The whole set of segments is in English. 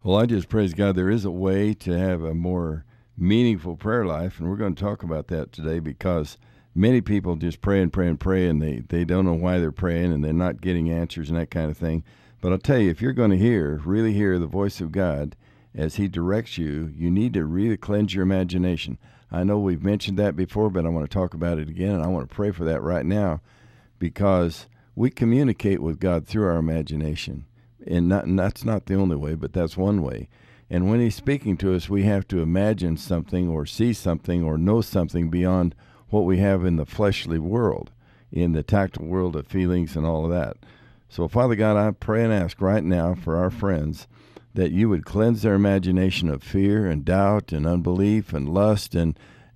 Well, I just praise God. There is a way to have a more meaningful prayer life, and we're going to talk about that today because many people just pray and pray and pray, and they don't know why they're praying, and they're not getting answers and that kind of thing. But I'll tell you, if you're going to really hear the voice of God as He directs you, you need to really cleanse your imagination. I know we've mentioned that before, but I want to talk about it again, and I want to pray for that right now because we communicate with God through our imagination. And that's not the only way, but that's one way. And when He's speaking to us, we have to imagine something or see something or know something beyond what we have in the fleshly world, in the tactile world of feelings and all of that. So, Father God, I pray and ask right now for our friends that you would cleanse their imagination of fear and doubt and unbelief and lust and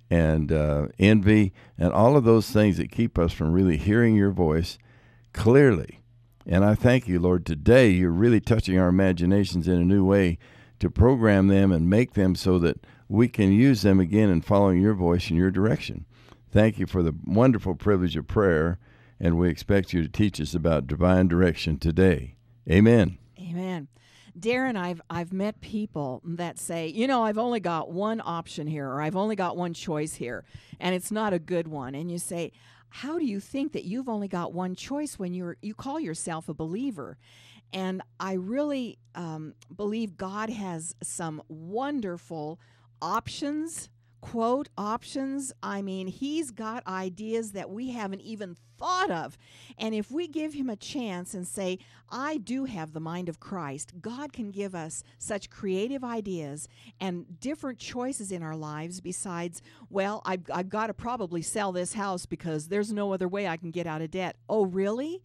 envy and all of those things that keep us from really hearing your voice clearly. And I thank you, Lord, today you're really touching our imaginations in a new way to program them and make them so that we can use them again in following your voice and your direction. Thank you for the wonderful privilege of prayer, and we expect you to teach us about divine direction today. Amen. Amen. Darren, I've met people that say, I've only got one option here, or I've only got one choice here, and it's not a good one. And you say, how do you think that you've only got one choice when you call yourself a believer? And I really believe God has some wonderful options, quote, options. I mean, He's got ideas that we haven't even thought of. And if we give Him a chance and say, I do have the mind of Christ, God can give us such creative ideas and different choices in our lives besides, well, I've got to probably sell this house because there's no other way I can get out of debt. Oh, really?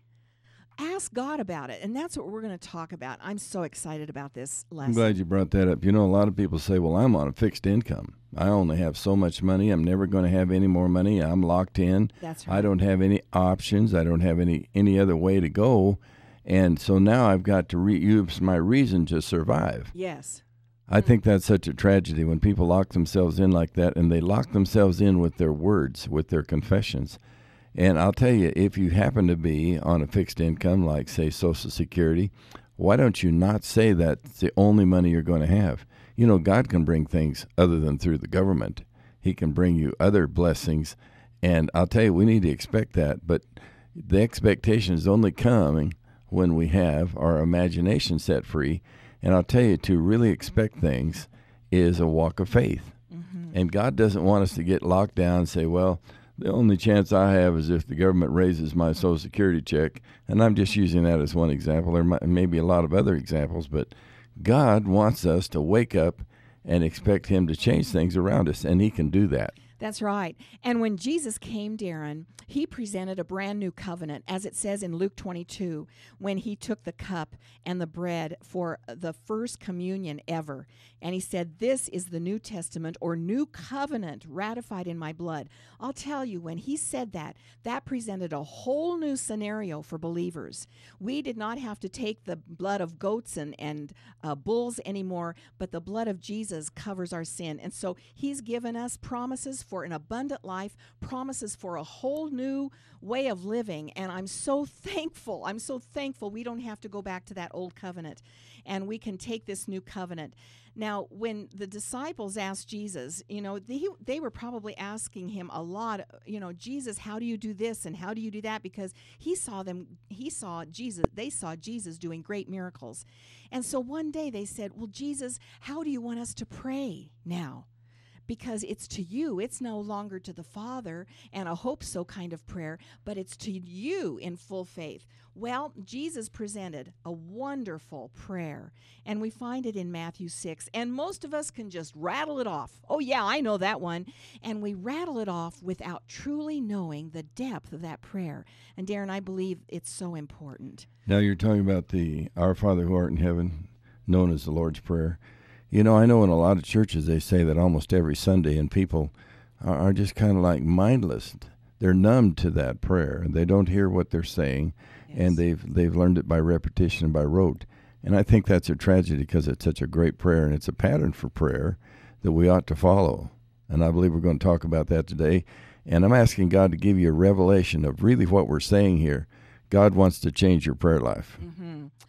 Ask God about it, and that's what we're going to talk about. I'm so excited about this lesson. I'm glad you brought that up. A lot of people say, well, I'm on a fixed income. I only have so much money. I'm never going to have any more money. I'm locked in. That's right. I don't have any options. I don't have any other way to go. And so now I've got to use my reason to survive. Yes. I think that's such a tragedy when people lock themselves in like that, and they lock themselves in with their words, with their confessions. And I'll tell you, if you happen to be on a fixed income, like, say, Social Security, why don't you not say that's the only money you're going to have? God can bring things other than through the government. He can bring you other blessings. And I'll tell you, we need to expect that. But the expectation is only coming when we have our imagination set free. And I'll tell you, to really expect things is a walk of faith. Mm-hmm. And God doesn't want us to get locked down and say, well, the only chance I have is if the government raises my Social Security check. And I'm just using that as one example. There may be a lot of other examples, but God wants us to wake up and expect Him to change things around us, and He can do that. That's right. And when Jesus came, Darren, He presented a brand new covenant, as it says in Luke 22, when He took the cup and the bread for the first communion ever. And He said, this is the New Testament or new covenant ratified in my blood. I'll tell you, when He said that, that presented a whole new scenario for believers. We did not have to take the blood of goats and bulls anymore, but the blood of Jesus covers our sin. And so He's given us promises for an abundant life, promises for a whole new way of living. And I'm so thankful. I'm so thankful we don't have to go back to that old covenant, and we can take this new covenant. Now, when the disciples asked Jesus, they were probably asking Him a lot, Jesus, how do you do this and how do you do that? Because they saw Jesus doing great miracles. And so one day they said, well, Jesus, how do you want us to pray now? Because it's to you. It's no longer to the Father and a hope so kind of prayer, but it's to you in full faith. Well, Jesus presented a wonderful prayer, and we find it in Matthew 6, and most of us can just rattle it off. Oh, yeah, I know that one. And we rattle it off without truly knowing the depth of that prayer. And Darren, I believe it's so important. Now you're talking about the Our Father who art in heaven, known as the Lord's Prayer. I know in a lot of churches they say that almost every Sunday, and people are just kind of like mindless. They're numb to that prayer. They don't hear what they're saying, yes. And they've learned it by repetition and by rote. And I think that's a tragedy because it's such a great prayer, and it's a pattern for prayer that we ought to follow. And I believe we're going to talk about that today. And I'm asking God to give you a revelation of really what we're saying here. God wants to change your prayer life. Mm-hmm.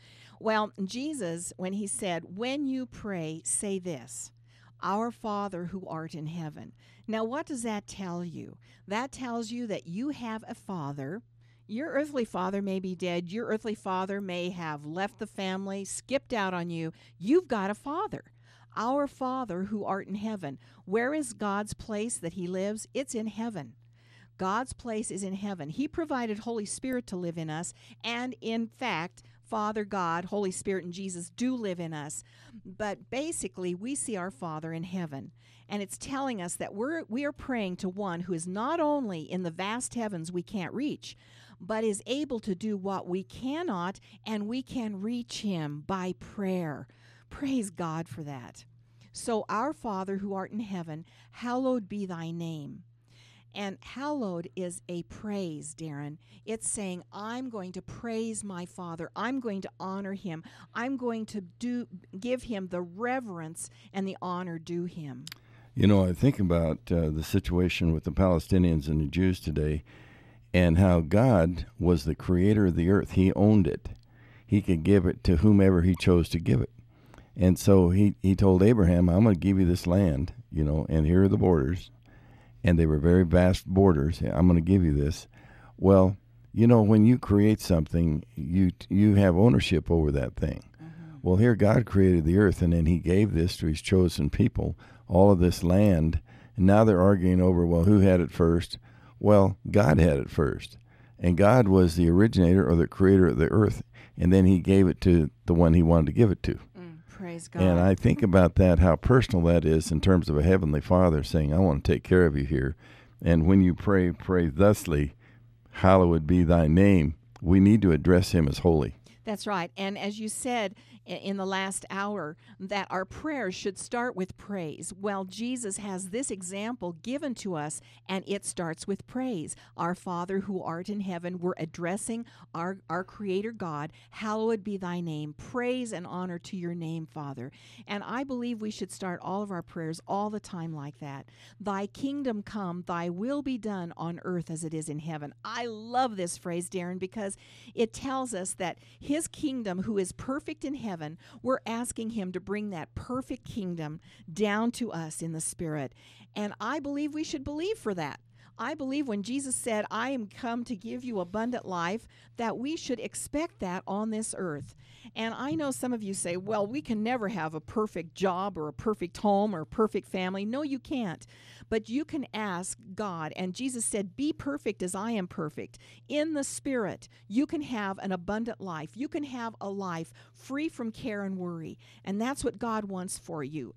Well, Jesus, when he said, when you pray, say this, Our Father who art in heaven. Now, what does that tell you? That tells you that you have a father. Your earthly father may be dead. Your earthly father may have left the family, skipped out on you. You've got a father. Our Father who art in heaven. Where is God's place that he lives? It's in heaven. God's place is in heaven. He provided Holy Spirit to live in us, and in fact, Father God, Holy Spirit, and Jesus do live in us. But basically, we see our Father in heaven, and it's telling us that we are praying to one who is not only in the vast heavens we can't reach, but is able to do what we cannot, and we can reach him by prayer. Praise God for that. So, our Father who art in heaven, hallowed be thy name. And hallowed is a praise, Darren. It's saying, I'm going to praise my Father. I'm going to honor him. I'm going to give him the reverence and the honor due him. You know, I think about the situation with the Palestinians and the Jews today, and how God was the creator of the earth. He owned it. He could give it to whomever he chose to give it. And so he told Abraham, I'm going to give you this land, you know, and here are the borders. And they were very vast borders. I'm going to give you this. Well, you know, when you create something, you have ownership over that thing. Mm-hmm. Well, here God created the earth, and then he gave this to his chosen people, all of this land. And now they're arguing over, well, who had it first? Well, God had it first. And God was the originator or the creator of the earth, and then he gave it to the one he wanted to give it to. Praise God. And I think about that, how personal that is in terms of a heavenly Father saying, I want to take care of you here. And when you pray thusly, hallowed be thy name, we need to address him as holy. That's right. And as you said in the last hour, that our prayers should start with praise. Well, Jesus has this example given to us, and it starts with praise. Our Father who art in heaven, we're addressing our Creator God. Hallowed be thy name. Praise and honor to your name, Father. And I believe we should start all of our prayers all the time like that. Thy kingdom come, thy will be done on earth as it is in heaven. I love this phrase, Darren, because it tells us that his kingdom, who is perfect in heaven, we're asking him to bring that perfect kingdom down to us in the Spirit. And I believe we should believe for that. I believe when Jesus said, I am come to give you abundant life, that we should expect that on this earth. And I know some of you say, well, we can never have a perfect job or a perfect home or a perfect family. No, you can't. But you can ask God. And Jesus said, be perfect as I am perfect. In the Spirit, you can have an abundant life. You can have a life free from care and worry. And that's what God wants for you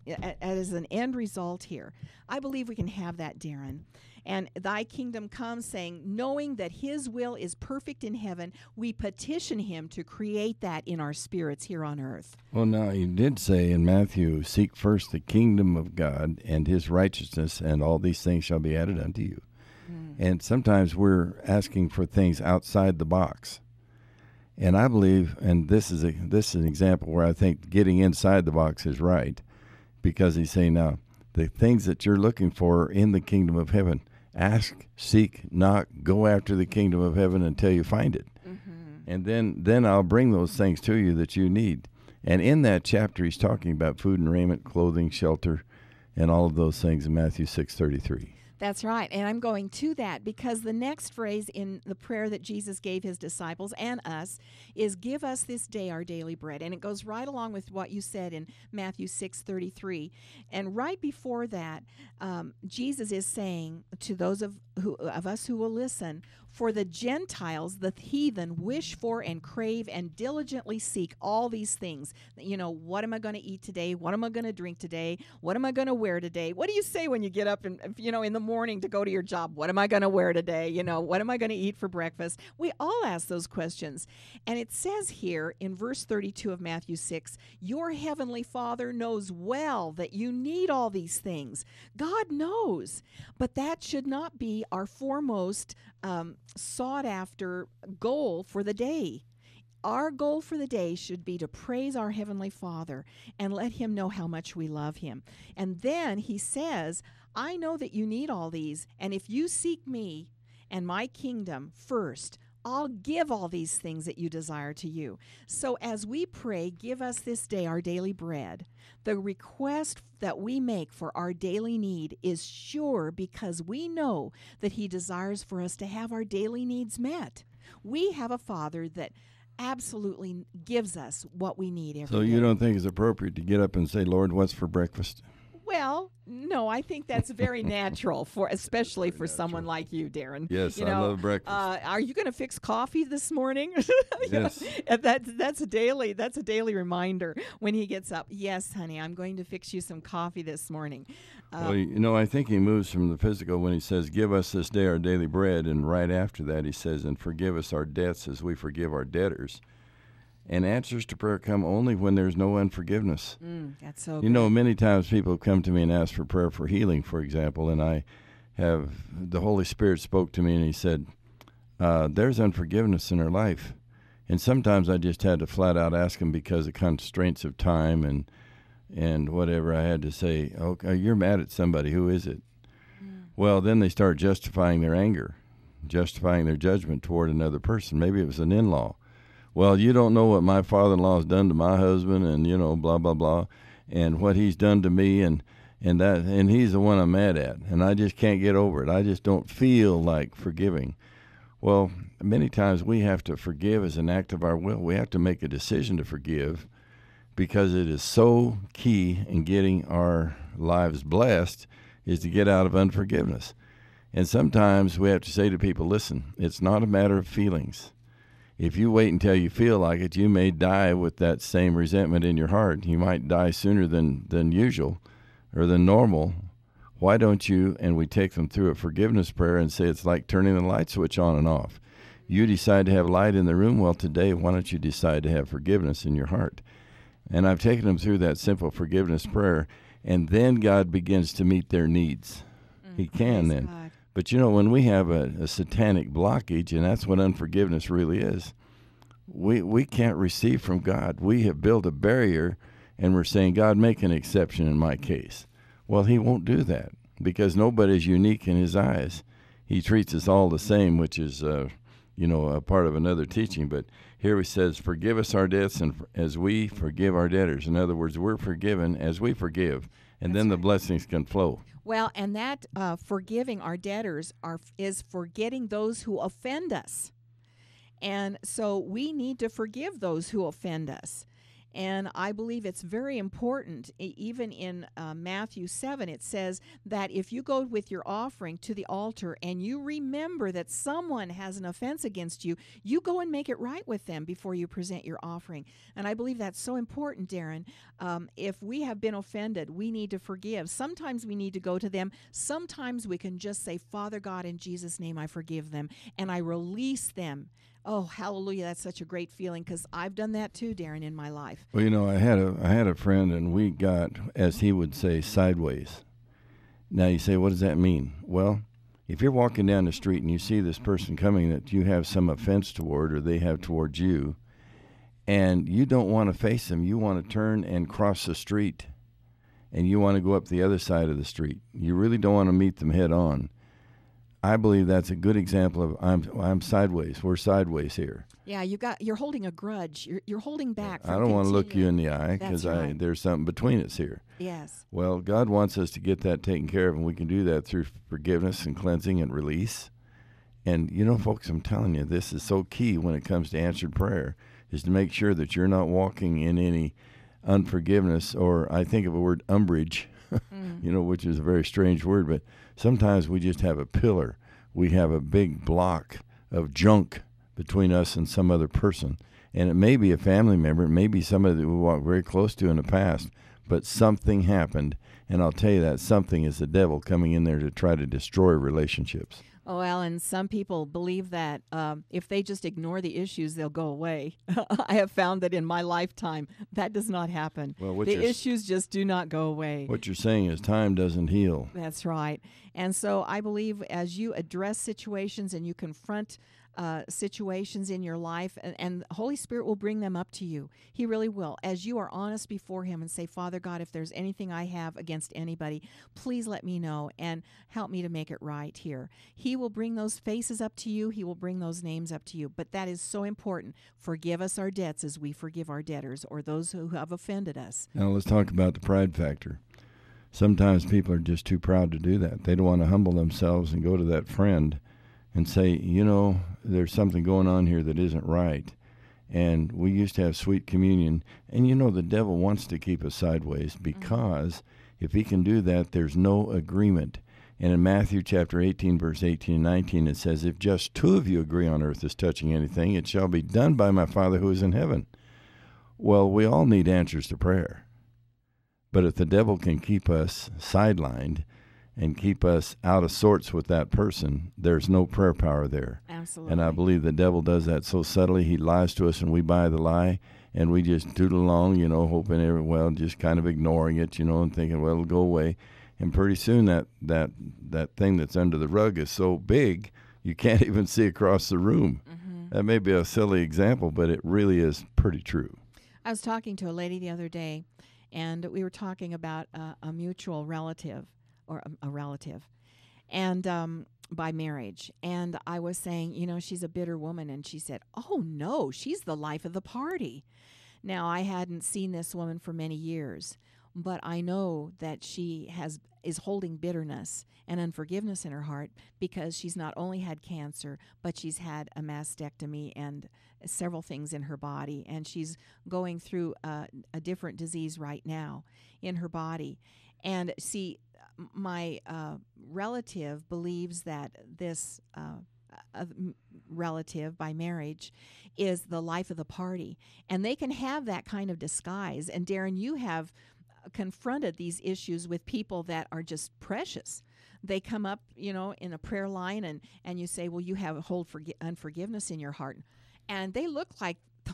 as an end result here. I believe we can have that, Darren. And thy kingdom comes, saying, knowing that his will is perfect in heaven, we petition him to create that in our spirits here on earth. Well, now, he did say in Matthew, seek first the kingdom of God and his righteousness, and all these things shall be added unto you. And sometimes we're asking for things outside the box. And I believe, and this is an example where I think getting inside the box is right, because he's saying now, the things that you're looking for in the kingdom of heaven, ask, seek, knock, go after the kingdom of heaven until you find it. Mm-hmm. And then I'll bring those things to you that you need. And in that chapter, he's talking about food and raiment, clothing, shelter, and all of those things in Matthew 6:33. That's right. And I'm going to that because the next phrase in the prayer that Jesus gave his disciples and us is, give us this day our daily bread. And it goes right along with what you said in Matthew 6:33. And right before that, Jesus is saying to those of us who will listen, for the Gentiles, the heathen, wish for and crave and diligently seek all these things. You know, what am I going to eat today? What am I going to drink today? What am I going to wear today? What do you say when you get up and, in the morning to go to your job? What am I going to wear today? What am I going to eat for breakfast? We all ask those questions. And it says here in verse 32 of Matthew 6, your heavenly Father knows well that you need all these things. God knows. But that should not be our foremost sought after goal for the day. Our goal for the day should be to praise our Heavenly Father and let him know how much we love him. And then he says, I know that you need all these, and if you seek me and my kingdom first, I'll give all these things that you desire to you. So as we pray, give us this day our daily bread, the request that we make for our daily need is sure because we know that he desires for us to have our daily needs met. We have a Father that absolutely gives us what we need every day. So you don't think it's appropriate to get up and say, Lord, what's for breakfast? Well, no, I think that's very natural especially for someone like you, Darren. Yes, I love breakfast. Are you going to fix coffee this morning? Yes. That's a daily reminder when he gets up. Yes, honey, I'm going to fix you some coffee this morning. Well, I think he moves from the physical when he says, give us this day our daily bread. And right after that, he says, and forgive us our debts as we forgive our debtors. And answers to prayer come only when there's no unforgiveness. That's so good. Many times people come to me and ask for prayer for healing, for example, and the Holy Spirit spoke to me and he said, there's unforgiveness in her life. And sometimes I just had to flat out ask him because of constraints of time and whatever. I had to say, okay, you're mad at somebody. Who is it? Well, then they start justifying their anger, justifying their judgment toward another person. Maybe it was an in-law. Well, you don't know what my father-in-law has done to my husband and, blah, blah, blah, and what he's done to me, and he's the one I'm mad at, and I just can't get over it. I just don't feel like forgiving. Well, many times we have to forgive as an act of our will. We have to make a decision to forgive because it is so key in getting our lives blessed is to get out of unforgiveness. And sometimes we have to say to people, listen, it's not a matter of feelings. If you wait until you feel like it, you may die with that same resentment in your heart. You might die sooner than usual or than normal. Why don't you, and we take them through a forgiveness prayer and say it's like turning the light switch on and off. You decide to have light in the room. Well, today, why don't you decide to have forgiveness in your heart? And I've taken them through that simple forgiveness prayer, and then God begins to meet their needs. He can then. God. But, when we have a satanic blockage, and that's what unforgiveness really is, we can't receive from God. We have built a barrier, and we're saying, God, make an exception in my case. Well, he won't do that because nobody's unique in his eyes. He treats us all the same, which is, a part of another teaching. But here he says, forgive us our debts and as we forgive our debtors. In other words, we're forgiven as we forgive, and then the blessings can flow. Well, and that forgiving our debtors is forgetting those who offend us. And so we need to forgive those who offend us. And I believe it's very important. Even in Matthew 7, it says that if you go with your offering to the altar and you remember that someone has an offense against you, you go and make it right with them before you present your offering. And I believe that's so important, Darren. If we have been offended, we need to forgive. Sometimes we need to go to them. Sometimes we can just say, Father God, in Jesus' name, I forgive them, and I release them. Oh, hallelujah. That's such a great feeling because I've done that too, Darren, in my life. Well, I had a friend, and we got, as he would say, sideways. Now you say, what does that mean? Well, if you're walking down the street and you see this person coming that you have some offense toward or they have towards you, and you don't want to face them, you want to turn and cross the street, and you want to go up the other side of the street. You really don't want to meet them head on. I believe that's a good example of I'm sideways. We're sideways here. Yeah, you're holding a grudge. You're holding back. I don't want to look you in the eye because there's something between us here. Yes. Well, God wants us to get that taken care of, and we can do that through forgiveness and cleansing and release. And, folks, I'm telling you, this is so key when it comes to answered prayer, is to make sure that you're not walking in any unforgiveness, or I think of a word umbrage, which is a very strange word, but sometimes we just have a pillar. We have a big block of junk between us and some other person. And it may be a family member. It may be somebody that we walked very close to in the past. But something happened. And I'll tell you that something is the devil coming in there to try to destroy relationships. Oh, well, and some people believe that if they just ignore the issues, they'll go away. I have found that in my lifetime, that does not happen. Well, the issues just do not go away. What you're saying is time doesn't heal. That's right. And so I believe as you address situations and you confront situations in your life, and the Holy Spirit will bring them up to you. He really will. As you are honest before Him and say, Father God, if there's anything I have against anybody, please let me know and help me to make it right here. He will bring those faces up to you. He will bring those names up to you. But that is so important. Forgive us our debts as we forgive our debtors, or those who have offended us. Now let's talk about the pride factor. Sometimes people are just too proud to do that. They don't want to humble themselves and go to that friend and say, you know, there's something going on here that isn't right. And we used to have sweet communion. And, you know, the devil wants to keep us sideways because if he can do that, there's no agreement. And in Matthew chapter 18, verse 18 and 19, it says, if just two of you agree on earth as touching anything, it shall be done by my Father who is in heaven. Well, we all need answers to prayer. But if the devil can keep us sidelined and keep us out of sorts with that person, there's no prayer power there. Absolutely. And I believe the devil does that so subtly. He lies to us and we buy the lie, and we just tootle along, you know, hoping just kind of ignoring it, you know, and thinking, well, it'll go away. And pretty soon that thing that's under the rug is so big you can't even see across the room. Mm-hmm. That may be a silly example, but it really is pretty true. I was talking to a lady the other day, and we were talking about a mutual relative, or a relative, and by marriage. And I was saying, you know, she's a bitter woman. And she said, oh, no, she's the life of the party. Now, I hadn't seen this woman for many years, but I know that she is holding bitterness and unforgiveness in her heart because she's not only had cancer, but she's had a mastectomy and several things in her body. And she's going through a different disease right now in her body. And see, my relative believes that this relative by marriage is the life of the party. And they can have that kind of disguise. And Darren, you have confronted these issues with people that are just precious. They come up, you know, in a prayer line, and you say, well, you have a whole unforgiveness in your heart. And they look like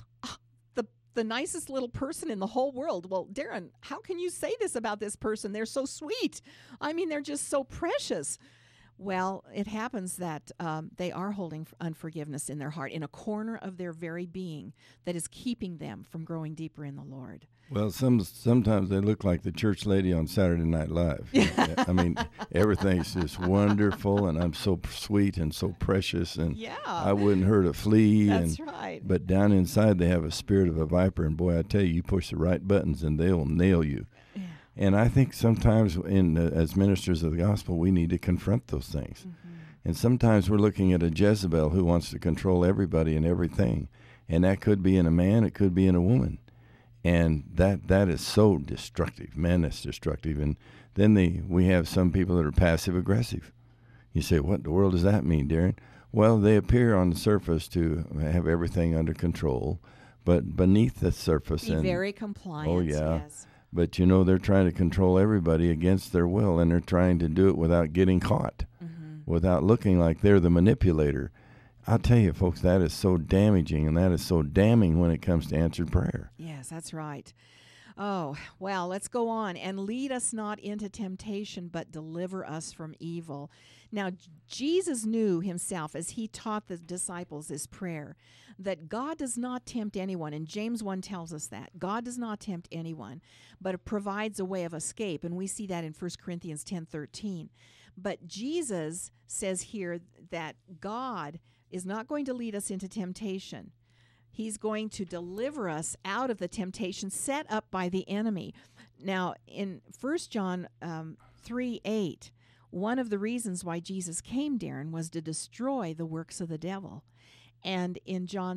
the nicest little person in the whole world. Well, Darren, how can you say this about this person? They're so sweet. I mean, they're just so precious. Well, it happens that they are holding unforgiveness in their heart, in a corner of their very being that is keeping them from growing deeper in the Lord. Well, sometimes they look like the church lady on Saturday Night Live. I mean, everything's just wonderful, and I'm so sweet and so precious, and I wouldn't hurt a flea. That's right. But down inside, they have a spirit of a viper, and boy, I tell you push the right buttons, and they'll nail you. Yeah. And I think sometimes, as ministers of the gospel, we need to confront those things. Mm-hmm. And sometimes we're looking at a Jezebel who wants to control everybody and everything, and that could be in a man, it could be in a woman. And that is so destructive. Man, that's destructive. And then we have some people that are passive-aggressive. You say, what in the world does that mean, Darren? Well, they appear on the surface to have everything under control, but beneath the surface. Be very compliant. Oh, yeah. Yes. But, you know, they're trying to control everybody against their will, and they're trying to do it without getting caught, without looking like they're the manipulator. I'll tell you, folks, that is so damaging, and that is so damning when it comes to answered prayer. Yes, that's right. Oh, well, let's go on. And lead us not into temptation, but deliver us from evil. Now, Jesus knew himself as he taught the disciples this prayer, that God does not tempt anyone. And James 1 tells us that. God does not tempt anyone, but it provides a way of escape. And we see that in 1 Corinthians 10:13. But Jesus says here that God is not going to lead us into temptation. He's going to deliver us out of the temptation set up by the enemy. Now, in 1 John 3:8, one of the reasons why Jesus came, Darren, was to destroy the works of the devil. And in John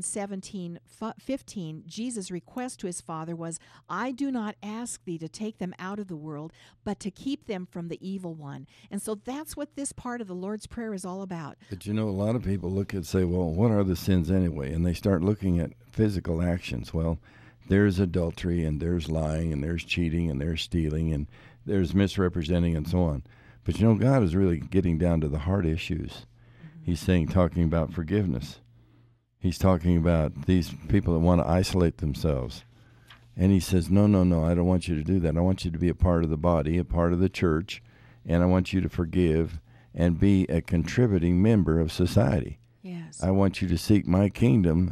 17:15, Jesus' request to his Father was, I do not ask thee to take them out of the world, but to keep them from the evil one. And so that's what this part of the Lord's Prayer is all about. But you know, a lot of people look and say, well, what are the sins anyway? And they start looking at physical actions. Well, there's adultery, and there's lying, and there's cheating, and there's stealing, and there's misrepresenting, and so on. But you know, God is really getting down to the heart issues. He's talking about forgiveness. He's talking about these people that want to isolate themselves. And he says, no, I don't want you to do that. I want you to be a part of the body, a part of the church, and I want you to forgive and be a contributing member of society. Yes. I want you to seek my kingdom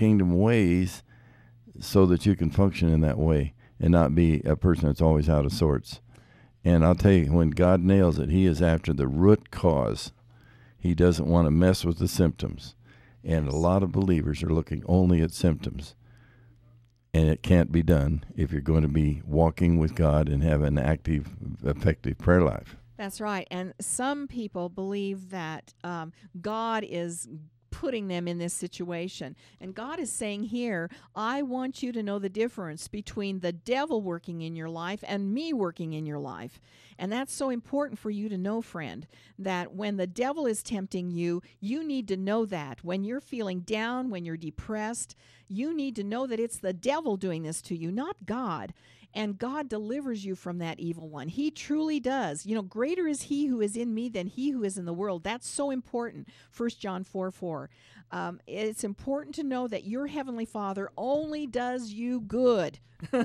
ways, so that you can function in that way and not be a person that's always out of sorts. And I'll tell you, when God nails it, he is after the root cause. He doesn't want to mess with the symptoms. And a lot of believers are looking only at symptoms. And it can't be done if you're going to be walking with God and have an active, effective prayer life. That's right. And some people believe that God is putting them in this situation. And God is saying here, I want you to know the difference between the devil working in your life and me working in your life. And that's so important for you to know, friend, that when the devil is tempting you, you need to know that. When you're feeling down, when you're depressed, you need to know that it's the devil doing this to you, not God. And God delivers you from that evil one. He truly does. You know, greater is he who is in me than he who is in the world. That's so important. 1 John 4:4. It's important to know that your Heavenly Father only does you good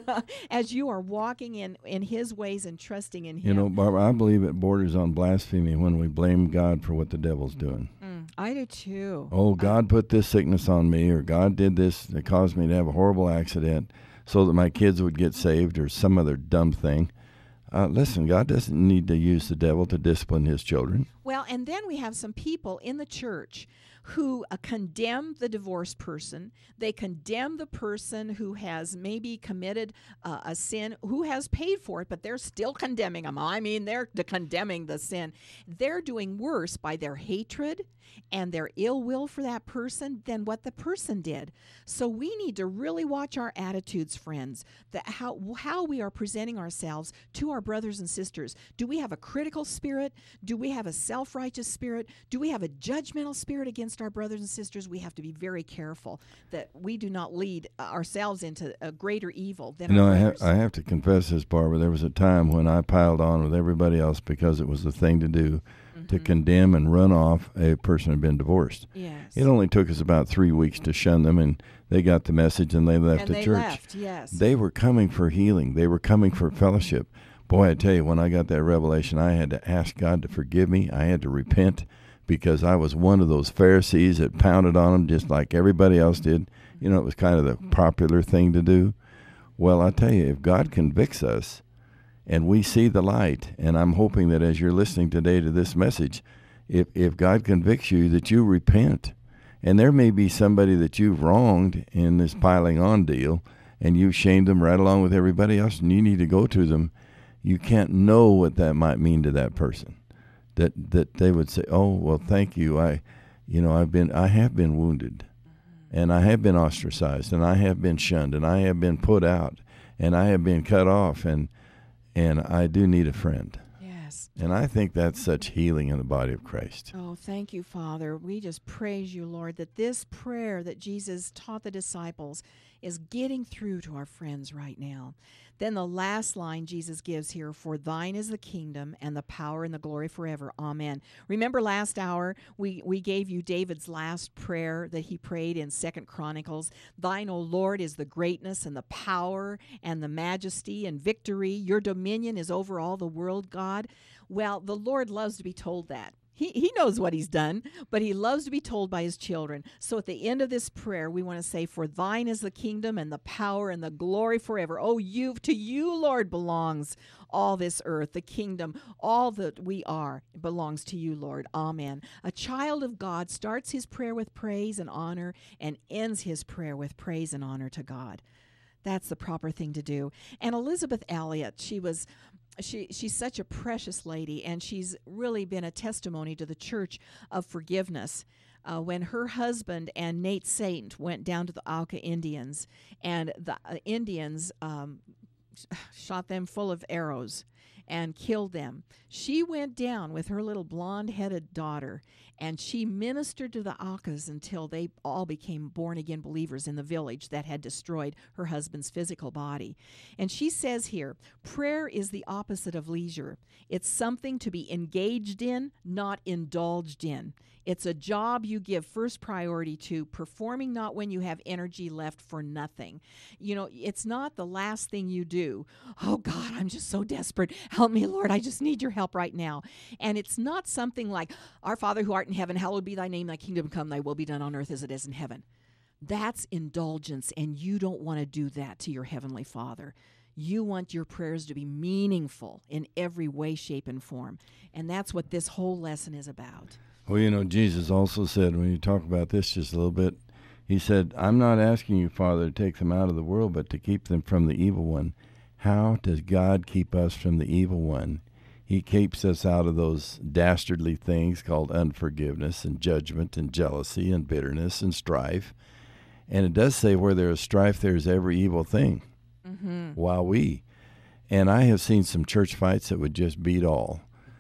as you are walking in his ways and trusting in him. You know, Barbara, I believe it borders on blasphemy when we blame God for what the devil's doing. I do too. Oh, God put this sickness on me, or God did this that caused me to have a horrible accident so that my kids would get saved, or some other dumb thing. Listen, God doesn't need to use the devil to discipline his children. Well, and then we have some people in the church who condemn the divorced person. They condemn the person who has maybe committed a sin, who has paid for it, but they're still condemning them. I mean, they're condemning the sin. They're doing worse by their hatred and their ill will for that person than what the person did. So we need to really watch our attitudes, friends, that how we are presenting ourselves to our brothers and sisters. Do we have a critical spirit? Do we have a self-righteous spirit? Do we have a judgmental spirit against our brothers and sisters? We have to be very careful that we do not lead ourselves into a greater evil than our brothers. I have to confess this, Barbara. There was a time when I piled on with everybody else because it was the thing to do, to condemn and run off a person who had been divorced. Yes. It only took us about 3 weeks to shun them, and they got the message and they left the church. Left, yes. They were coming for healing. They were coming for fellowship. Boy, I tell you, when I got that revelation, I had to ask God to forgive me. I had to repent, because I was one of those Pharisees that pounded on them just like everybody else did. You know, it was kind of the popular thing to do. Well, I tell you, if God convicts us and we see the light, and I'm hoping that as you're listening today to this message, if God convicts you, that you repent. And there may be somebody that you've wronged in this piling on deal, and you've shamed them right along with everybody else, and you need to go to them. You can't know what that might mean to that person. That they would say, oh, well, thank you. I have been wounded, and I have been ostracized, and I have been shunned, and I have been put out, and I have been cut off, and I do need a friend. Yes. And I think that's such healing in the body of Christ. Oh, thank you, Father. We just praise you, Lord, that this prayer that Jesus taught the disciples is getting through to our friends right now. Then the last line Jesus gives here, for thine is the kingdom and the power and the glory forever. Amen. Remember last hour, we gave you David's last prayer that he prayed in 2 Chronicles. Thine, O Lord, is the greatness and the power and the majesty and victory. Your dominion is over all the world, God. Well, the Lord loves to be told that. He knows what he's done, but he loves to be told by his children. So at the end of this prayer, we want to say, for thine is the kingdom and the power and the glory forever. Oh, to you, Lord, belongs all this earth, the kingdom, all that we are belongs to you, Lord. Amen. A child of God starts his prayer with praise and honor and ends his prayer with praise and honor to God. That's the proper thing to do. And Elizabeth Elliot, she's such a precious lady, and she's really been a testimony to the church of forgiveness. When her husband and Nate Saint went down to the Auca Indians, and the Indians shot them full of arrows and killed them, she went down with her little blonde-headed daughter, and she ministered to the Aucas until they all became born-again believers in the village that had destroyed her husband's physical body. And she says here, prayer is the opposite of leisure. It's something to be engaged in, not indulged in. It's a job you give first priority to, performing not when you have energy left for nothing. You know, it's not the last thing you do. Oh, God, I'm just so desperate. Help me, Lord. I just need your help right now. And it's not something like, our Father who art art in heaven, hallowed be thy name, thy kingdom come, thy will be done on earth as it is in heaven. That's indulgence, and you don't want to do that to your Heavenly Father. You want your prayers to be meaningful in every way, shape, and form. And that's what this whole lesson is about. Well, Jesus also said, when you talk about this just a little bit, he said, I'm not asking you, Father, to take them out of the world, but to keep them from the evil one. How does God keep us from the evil one? He keeps us out of those dastardly things called unforgiveness and judgment and jealousy and bitterness and strife. And it does say where there is strife, there is every evil thing. And I have seen some church fights that would just beat all.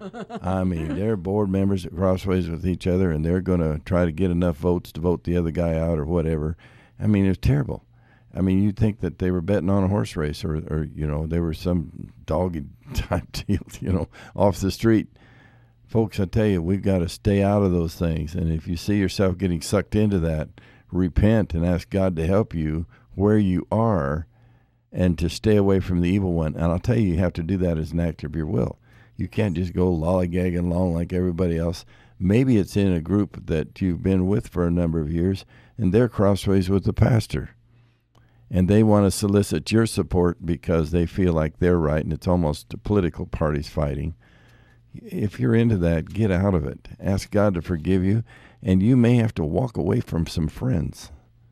I mean, they're board members at crossways with each other, and they're going to try to get enough votes to vote the other guy out or whatever. I mean, it's terrible. I mean, you'd think that they were betting on a horse race or they were some doggy type deal, off the street. Folks, I tell you, we've got to stay out of those things. And if you see yourself getting sucked into that, repent and ask God to help you where you are and to stay away from the evil one. And I'll tell you have to do that as an act of your will. You can't just go lollygagging along like everybody else. Maybe it's in a group that you've been with for a number of years, and they're crossways with the pastor. And they want to solicit your support because they feel like they're right, and it's almost political parties fighting. If you're into that, get out of it. Ask God to forgive you, and you may have to walk away from some friends.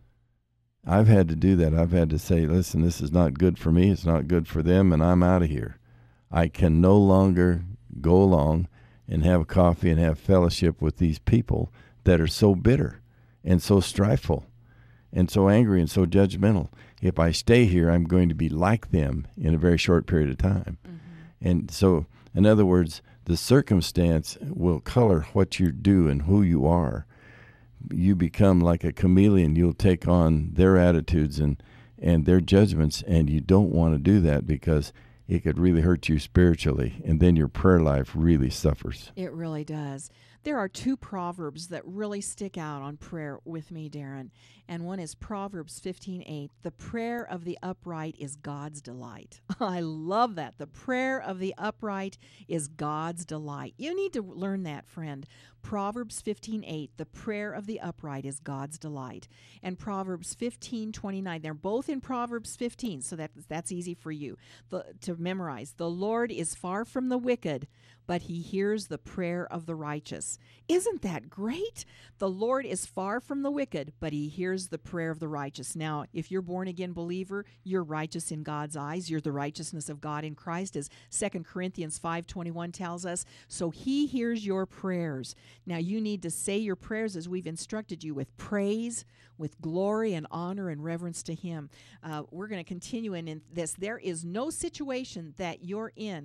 I've had to do that. I've had to say, listen, this is not good for me. It's not good for them, and I'm out of here. I can no longer go along and have coffee and have fellowship with these people that are so bitter and so strifeful and so angry and so judgmental. If I stay here, I'm going to be like them in a very short period of time. And so, in other words, the circumstance will color what you do and who you are. You become like a chameleon. You'll take on their attitudes and their judgments, and you don't want to do that because it could really hurt you spiritually, and then your prayer life really suffers. It really does. There are two proverbs that really stick out on prayer with me, Darren, and one is Proverbs 15:8. The prayer of the upright is God's delight. I love that. The prayer of the upright is God's delight. You need to learn that, friend. Proverbs 15:8, the prayer of the upright is God's delight. And Proverbs 15:29, they're both in Proverbs 15, so that's easy for you to memorize. The Lord is far from the wicked, but he hears the prayer of the righteous. Isn't that great? The Lord is far from the wicked, but he hears the prayer of the righteous. Now, if you're born-again believer, you're righteous in God's eyes. You're the righteousness of God in Christ, as 2 Corinthians 5:21 tells us. So he hears your prayers. Now, you need to say your prayers as we've instructed you, with praise, with glory and honor and reverence to him. We're going to continue in this. There is no situation that you're in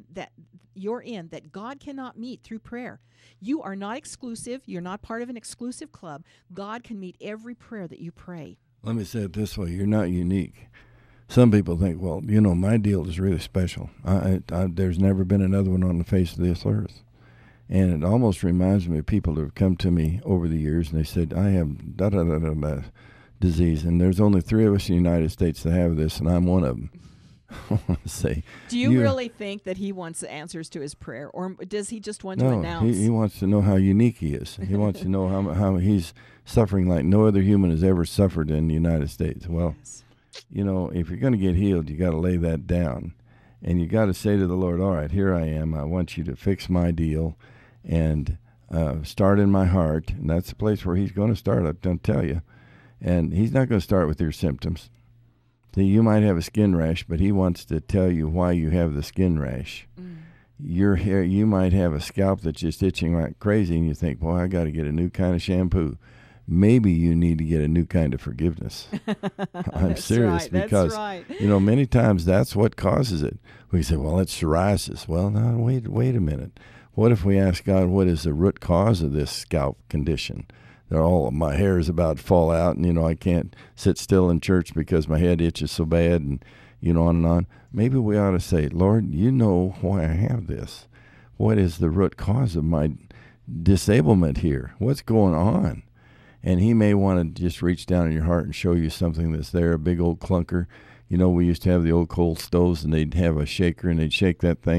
that God cannot meet through prayer. You are not exclusive. You're not part of an exclusive club. God can meet every prayer that you pray. Let me say it this way. You're not unique. Some people think, well, my deal is really special. There's never been another one on the face of this earth. And it almost reminds me of people who have come to me over the years, and they said, I have da-da-da-da-da disease, and there's only 3 of us in the United States that have this, and I'm one of them. I want to say, do you really think that he wants the answers to his prayer, or does he just want to announce? He wants to know how unique he is. He wants to know how he's suffering like no other human has ever suffered in the United States. Well, yes. If you're going to get healed, you got to lay that down, and you got to say to the Lord, all right, here I am. I want you to fix my deal and start in my heart, and that's the place where he's going to start, I'm going to tell you. And he's not going to start with your symptoms. See, you might have a skin rash, but he wants to tell you why you have the skin rash. Your hair, you might have a scalp that's just itching like crazy, and you think, boy, I got to get a new kind of shampoo. Maybe you need to get a new kind of forgiveness. I'm serious, because many times that's what causes it. We say, well, it's psoriasis. Well, no, wait a minute. What if we ask God, what is the root cause of this scalp condition? My hair is about to fall out, and I can't sit still in church because my head itches so bad, and on and on. Maybe we ought to say, Lord, you know why I have this. What is the root cause of my disablement here? What's going on? And he may want to just reach down in your heart and show you something that's there, a big old clunker. We used to have the old coal stoves, and they'd have a shaker, and they'd shake that thing,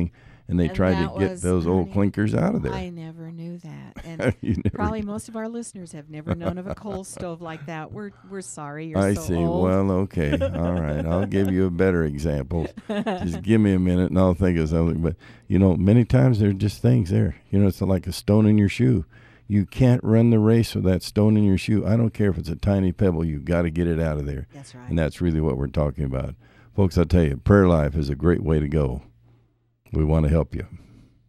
and they And tried that to get was, those old honey, clinkers out of there. I never knew that. And You never probably did. most of our listeners have never known of a coal stove like that. We're sorry you're I so see. old. Well, okay. All right. I'll give you a better example. Just give me a minute and I'll think of something. But, many times there are just things there. It's like a stone in your shoe. You can't run the race with that stone in your shoe. I don't care if it's a tiny pebble. You've got to get it out of there. That's right. And that's really what we're talking about. Folks, I'll tell you, prayer life is a great way to go. We want to help you.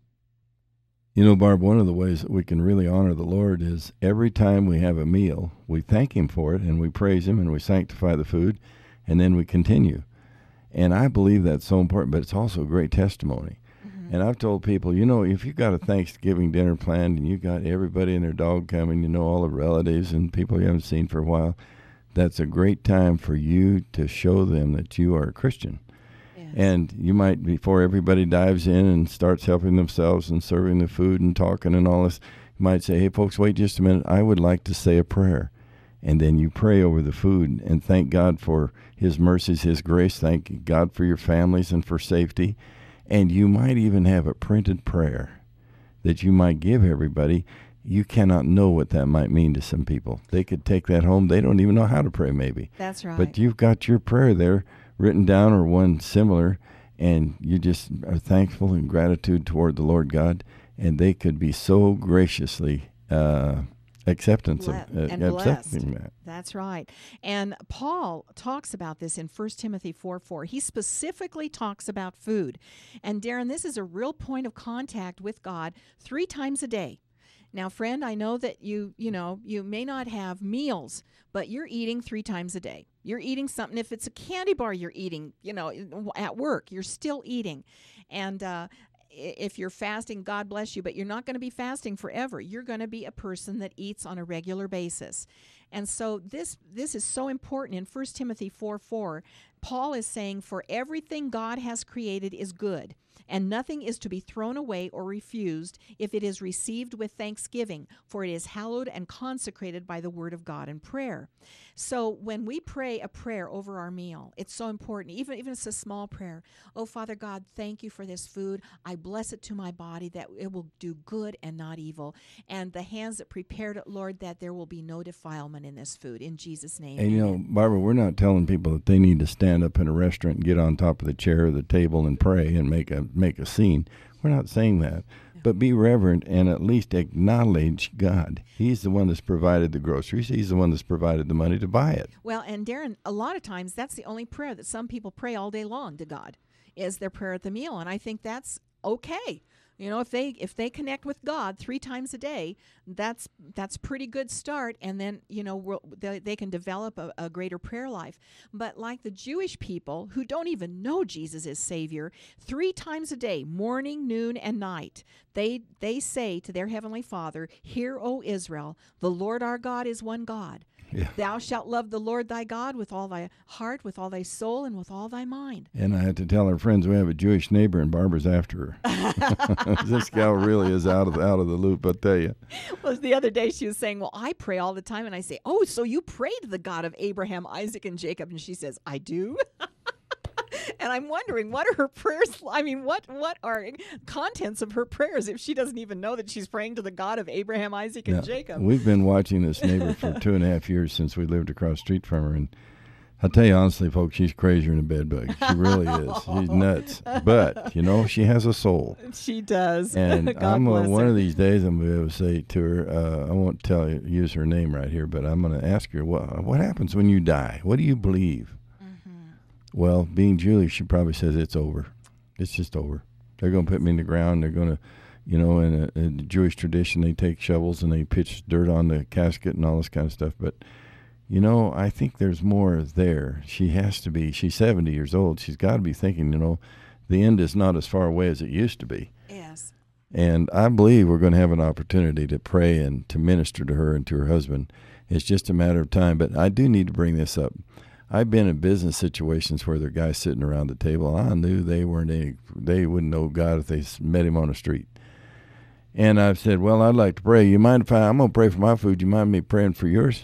Barb, one of the ways that we can really honor the Lord is every time we have a meal, we thank Him for it, and we praise Him, and we sanctify the food, and then we continue. And I believe that's so important, but it's also a great testimony. And I've told people, if you've got a Thanksgiving dinner planned and you've got everybody and their dog coming, all the relatives and people you haven't seen for a while, that's a great time for you to show them that you are a Christian. Yes. And you might, before everybody dives in and starts helping themselves and serving the food and talking and all this, you might say, hey, folks, wait just a minute. I would like to say a prayer. And then you pray over the food and thank God for His mercies, His grace. Thank God for your families and for safety. And you might even have a printed prayer that you might give everybody. You cannot know what that might mean to some people. They could take that home. They don't even know how to pray maybe. That's right. But you've got your prayer there written down or one similar, and you just are thankful and gratitude toward the Lord God, and they could be so graciously accepting that. That's right. And Paul talks about this in 1 Timothy 4:4. He specifically talks about food. And Darren, this is a real point of contact with God 3 times a day. Now, friend, I know that you may not have meals, but you're eating 3 times a day. You're eating something. If it's a candy bar you're eating, at work, you're still eating. And if you're fasting, God bless you, but you're not going to be fasting forever. You're going to be a person that eats on a regular basis. And so this is so important. In 1 Timothy 4:4, Paul is saying, for everything God has created is good, and nothing is to be thrown away or refused if it is received with thanksgiving, for it is hallowed and consecrated by the word of God and prayer. So when we pray a prayer over our meal, it's so important, even if it's a small prayer. Oh, Father God, thank you for this food. I bless it to my body that it will do good and not evil. And the hands that prepared it, Lord, that there will be no defilement in this food. In Jesus' name. And amen. Barbara, we're not telling people that they need to stand up in a restaurant and get on top of the chair or the table and pray and make a scene. We're not saying that. But be reverent and at least acknowledge God. He's the one that's provided the groceries. He's the one that's provided the money to buy it. Well, and Darren, a lot of times that's the only prayer that some people pray all day long to God, is their prayer at the meal. And I think that's okay. If they connect with God 3 times a day, that's pretty good start. And then they can develop a greater prayer life. But like the Jewish people who don't even know Jesus is Savior, 3 times a day, morning, noon, and night, they say to their heavenly Father, "Hear, O Israel, the Lord our God is one God. Yeah. Thou shalt love the Lord thy God with all thy heart, with all thy soul, and with all thy mind." And I had to tell our friends we have a Jewish neighbor, and Barbara's after her. This gal really is out of the loop, I tell you. Well, the other day she was saying, well, I pray all the time. And I say, oh, so you pray to the God of Abraham, Isaac, and Jacob. And she says, I do. And I'm wondering, what are her prayers? I mean, what are contents of her prayers if she doesn't even know that she's praying to the God of Abraham, Isaac, and Jacob? We've been watching this neighbor for 2.5 years since we lived across the street from her. And I'll tell you honestly, folks, she's crazier than a bedbug. She really is. She's nuts. But, she has a soul. She does. And God bless one her. of these days I'm going to be able to say to her, I won't use her name right here, but I'm going to ask her, what happens when you die? What do you believe? Well, being Jewish, she probably says it's over. It's just over. They're going to put me in the ground. They're going to, in a Jewish tradition, they take shovels and they pitch dirt on the casket and all this kind of stuff. But, I think there's more there. She has to be. She's 70 years old. She's got to be thinking, the end is not as far away as it used to be. Yes. And I believe we're going to have an opportunity to pray and to minister to her and to her husband. It's just a matter of time. But I do need to bring this up. I've been in business situations where there are guys sitting around the table. I knew they wouldn't know God if they met him on the street. And I've said, well, I'd like to pray. You mind if I'm going to pray for my food? You mind me praying for yours?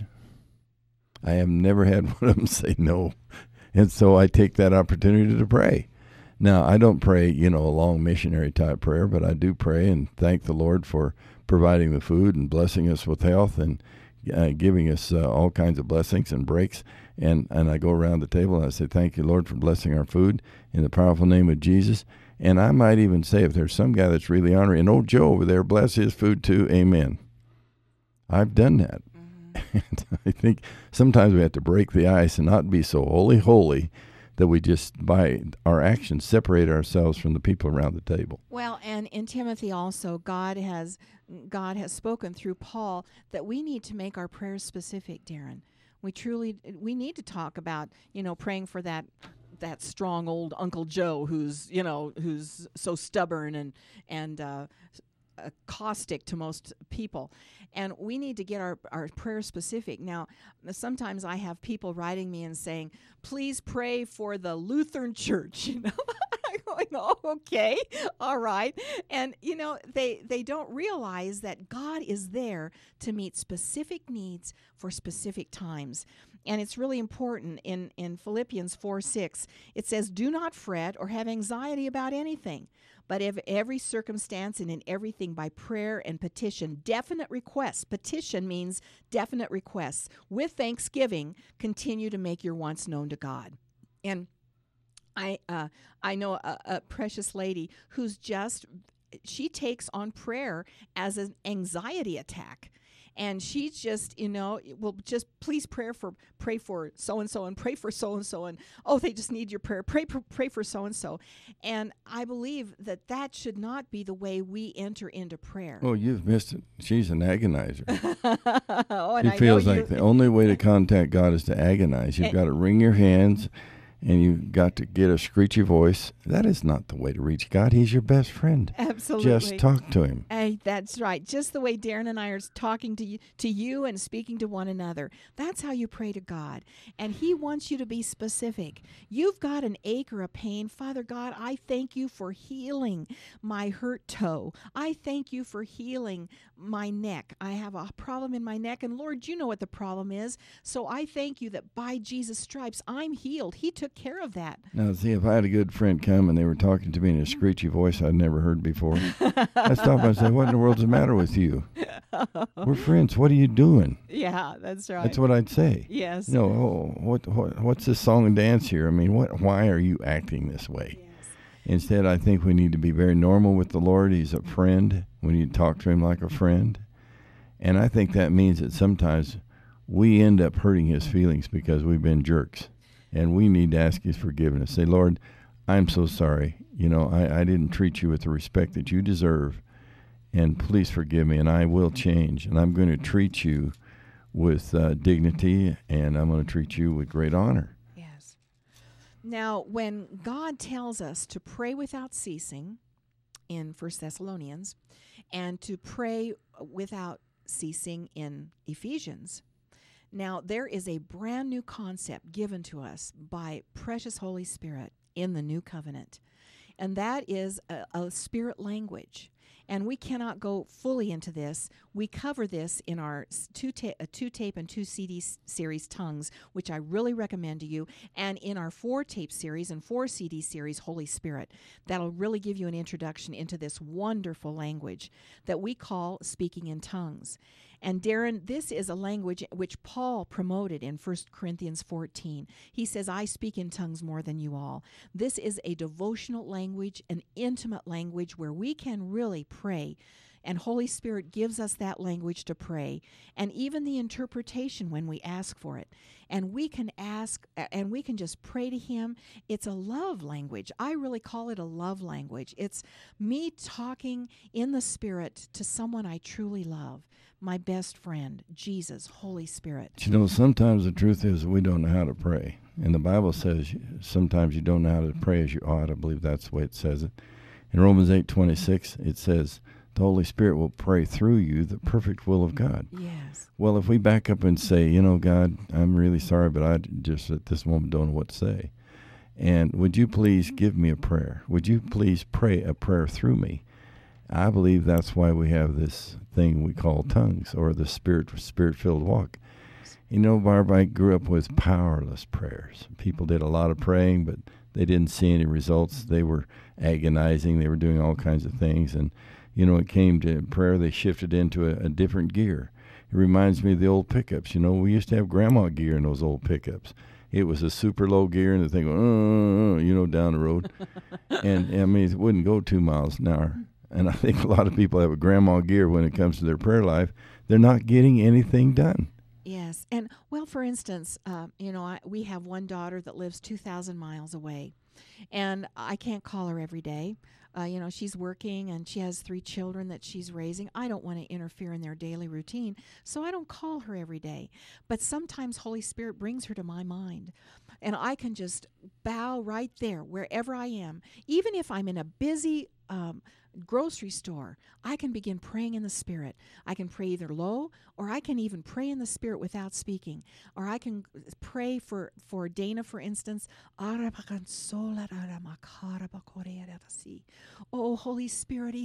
I have never had one of them say no. And so I take that opportunity to pray. Now, I don't pray, a long missionary type prayer, but I do pray and thank the Lord for providing the food and blessing us with health and giving us all kinds of blessings and breaks. And I go around the table and I say, thank you, Lord, for blessing our food in the powerful name of Jesus. And I might even say, if there's some guy that's really honoring, and old Joe over there, bless his food too, amen. I've done that. Mm-hmm. And I think sometimes we have to break the ice and not be so holy that we just, by our actions, separate ourselves from the people around the table. Well, and in Timothy also, God has spoken through Paul that we need to make our prayers specific, Darren. We need to talk about, praying for that strong old Uncle Joe who's so stubborn and caustic to most people. And we need to get our prayer specific. Now, sometimes I have people writing me and saying, please pray for the Lutheran Church, I'm going, oh, okay, all right. And, they don't realize that God is there to meet specific needs for specific times. And it's really important in Philippians 4:6. It says, do not fret or have anxiety about anything, but in every circumstance and in everything by prayer and petition, definite requests. Petition means definite requests. With thanksgiving, continue to make your wants known to God. And I know a precious lady who's she takes on prayer as an anxiety attack. And she just, will just please pray for so-and-so and pray for so-and-so. And, oh, they just need your prayer. Pray for so-and-so. And I believe that should not be the way we enter into prayer. Oh, you've missed it. She's an agonizer. She feels like the only way to contact God is to agonize. You've got to wring your hands. And you've got to get a screechy voice. That is not the way to reach God. He's your best friend. Absolutely. Just talk to him. Hey, that's right. Just the way Darren and I are talking to you and speaking to one another. That's how you pray to God. And he wants you to be specific. You've got an ache or a pain. Father God, I thank you for healing my hurt toe. I thank you for healing my neck. I have a problem in my neck. And Lord, you know what the problem is. So I thank you that by Jesus' stripes, I'm healed. He took care of that. Now, see, if I had a good friend come and they were talking to me in a screechy voice I'd never heard before, I'd stop and say, what in the world's the matter with you? We're friends. What are you doing? Yeah, that's right. That's what I'd say. Yes. What's this song and dance here? I mean, why are you acting this way? Yes. Instead, I think we need to be very normal with the Lord. He's a friend. We need to talk to him like a friend. And I think that means that sometimes we end up hurting his feelings because we've been jerks. And we need to ask his forgiveness. Say, Lord, I'm so sorry. I didn't treat you with the respect that you deserve. And please forgive me, and I will change. And I'm going to treat you with dignity, and I'm going to treat you with great honor. Yes. Now, when God tells us to pray without ceasing in 1 Thessalonians and to pray without ceasing in Ephesians, now, there is a brand new concept given to us by precious Holy Spirit in the new covenant, and that is a spirit language. And we cannot go fully into this. We cover this in our two-tape and 2 CD series, Tongues, which I really recommend to you, and in our 4-tape series and 4 CD series, Holy Spirit. That'll really give you an introduction into this wonderful language that we call speaking in tongues. And Darren, this is a language which Paul promoted in 1 Corinthians 14. He says, I speak in tongues more than you all. This is a devotional language, an intimate language where we can really pray. And Holy Spirit gives us that language to pray, and even the interpretation when we ask for it. And we can ask, and we can just pray to him. It's a love language. I really call it a love language. It's me talking in the Spirit to someone I truly love, my best friend, Jesus, Holy Spirit. Sometimes the truth is we don't know how to pray. And the Bible says sometimes you don't know how to pray as you ought. I believe that's the way it says it. In Romans 8:26, it says, the Holy Spirit will pray through you the perfect will of God. Yes. Well, if we back up and say, God, I'm really sorry, but I just at this moment don't know what to say. And would you please give me a prayer? Would you please pray a prayer through me? I believe that's why we have this thing we call tongues, or the spirit-filled walk. Barb, I grew up with powerless prayers. People did a lot of praying, but They didn't see any results. They were agonizing. They were doing all kinds of things. And, it came to prayer, they shifted into a different gear. It reminds me of the old pickups. We used to have grandma gear in those old pickups. It was a super low gear, and the thing went, down the road. And, it wouldn't go 2 miles an hour. And I think a lot of people have a grandma gear when it comes to their prayer life. They're not getting anything done. Yes. And, well, for instance, we have one daughter that lives 2,000 miles away, and I can't call her every day. She's working, and she has 3 children that she's raising. I don't want to interfere in their daily routine, so I don't call her every day. But sometimes Holy Spirit brings her to my mind, and I can just bow right there wherever I am. Even if I'm in a busy grocery store, I can begin praying in the Spirit. I can pray either low, or I can even pray in the Spirit without speaking. Or I can pray for Dana, for instance. Oh, Holy Spirit,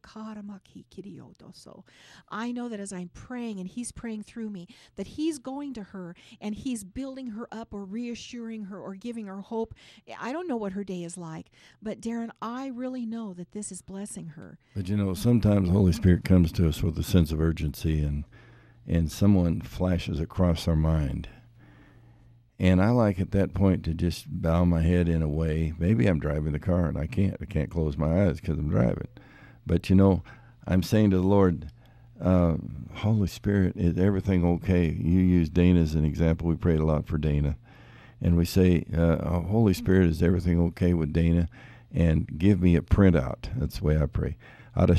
I know that as I'm praying and He's praying through me, that He's going to her and He's building her up or reassuring her or giving her hope. I don't know what her day is like, but Darren, I really know that this is blessing her. But sometimes the Holy Spirit comes to us with a sense of urgency, and someone flashes across our mind. And I like at that point to just bow my head in a way. Maybe I'm driving the car and I can't close my eyes because I'm driving. But I'm saying to the Lord, Holy Spirit, is everything okay? You use Dana as an example. We prayed a lot for Dana. And we say, Holy Spirit, is everything okay with Dana? And give me a printout. That's the way I pray. I want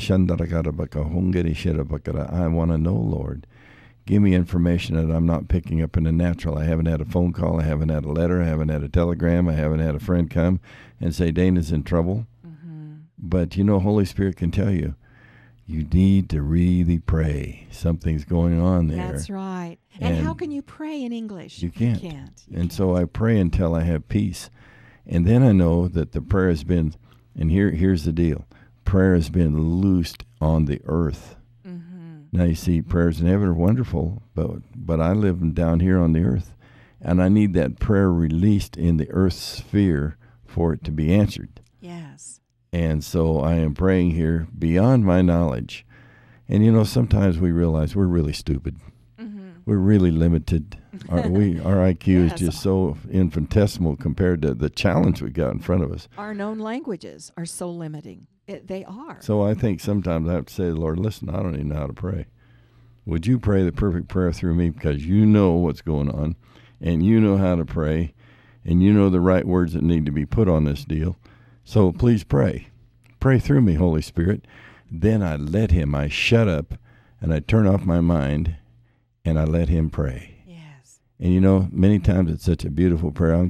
to know, Lord. Give me information that I'm not picking up in the natural. I haven't had a phone call. I haven't had a letter. I haven't had a telegram. I haven't had a friend come and say Dana's in trouble. Mm-hmm. But, Holy Spirit can tell you, you need to really pray. Something's going on there. That's right. And how can you pray in English? You can't. You can't. So I pray until I have peace. And then I know that the prayer has been, and here's the deal, prayer has been loosed on the earth. Mm-hmm. Now you see, prayers in heaven are wonderful, but I live down here on the earth, and I need that prayer released in the earth sphere for it to be answered. Yes. And so I am praying here beyond my knowledge. And sometimes we realize we're really stupid. Mm-hmm. We're really limited. Our IQ is just so infinitesimal compared to the challenge we got in front of us. Our known languages are so limiting. They are. So I think sometimes I have to say to the Lord, listen, I don't even know how to pray. Would you pray the perfect prayer through me, because you know what's going on, and you know how to pray, and you know the right words that need to be put on this deal. So please pray. Pray through me, Holy Spirit. Then I shut up, and I turn off my mind, and I let Him pray. And many times it's such a beautiful prayer. Oh,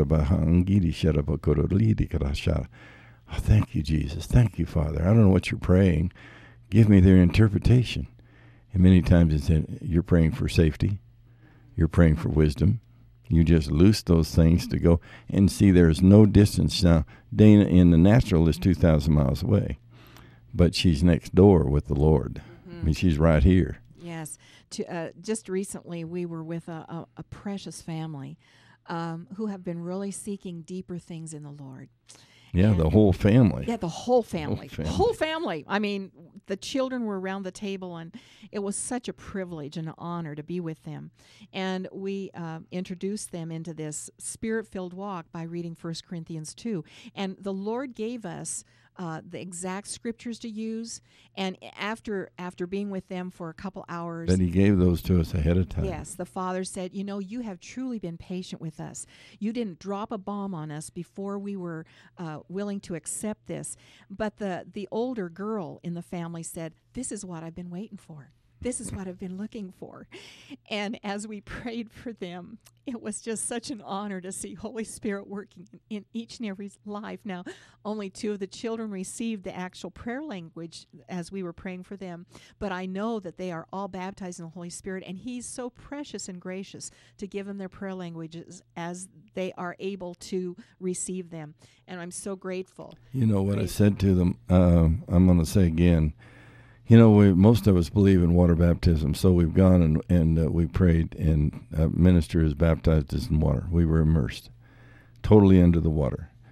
thank you, Jesus. Thank you, Father. I don't know what you're praying. Give me their interpretation. And many times you're praying for safety. You're praying for wisdom. You just loose those things to go and see there's no distance. Now, Dana in the natural is 2,000 miles away, but she's next door with the Lord. Mm-hmm. She's right here. Yes. Just recently, we were with a precious family who have been really seeking deeper things in the Lord. Yeah, the whole family. Yeah, the whole family. Whole family. I mean, the children were around the table, and it was such a privilege and an honor to be with them. And we introduced them into this Spirit-filled walk by reading 1 Corinthians 2. And the Lord gave us the exact scriptures to use, and after being with them for a couple hours, then He gave those to us ahead of time. Yes, the Father said, you have truly been patient with us. You didn't drop a bomb on us before we were willing to accept this. But the older girl in the family said, this is what I've been waiting for. This is what I've been looking for. And as we prayed for them, it was just such an honor to see Holy Spirit working in each and every life. Now, only 2 of the children received the actual prayer language as we were praying for them. But I know that they are all baptized in the Holy Spirit, and He's so precious and gracious to give them their prayer languages as they are able to receive them. And I'm so grateful. You know what I said to them, I'm going to say again, most of us believe in water baptism, so we've gone and we prayed, and a minister is baptized us in water. We were immersed, totally under the water.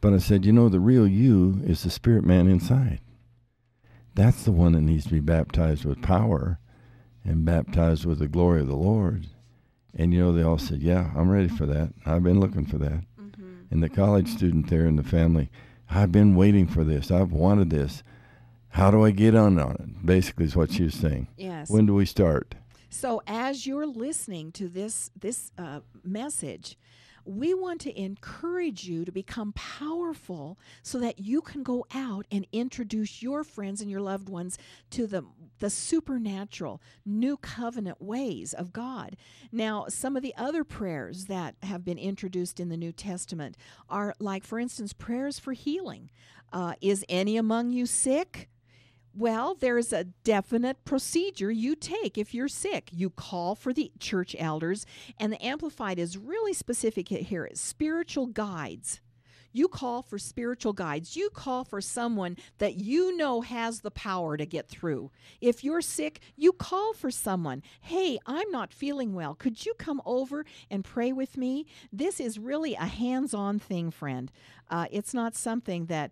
But I said, the real you is the spirit man inside. That's the one that needs to be baptized with power and baptized with the glory of the Lord. And, they all said, yeah, I'm ready for that. I've been looking for that. Mm-hmm. And the college student there in the family, I've been waiting for this. I've wanted this. How do I get on it? Basically is what she was saying. Yes. When do we start? So as you're listening to this message, we want to encourage you to become powerful so that you can go out and introduce your friends and your loved ones to the supernatural new covenant ways of God. Now, some of the other prayers that have been introduced in the New Testament are like, for instance, prayers for healing. Is any among you sick? Well, there's a definite procedure you take if you're sick. You call for the church elders, and the Amplified is really specific here. It's spiritual guides. You call for spiritual guides. You call for someone that you know has the power to get through. If you're sick, you call for someone. Hey, I'm not feeling well. Could you come over and pray with me? This is really a hands-on thing, friend. It's not something that,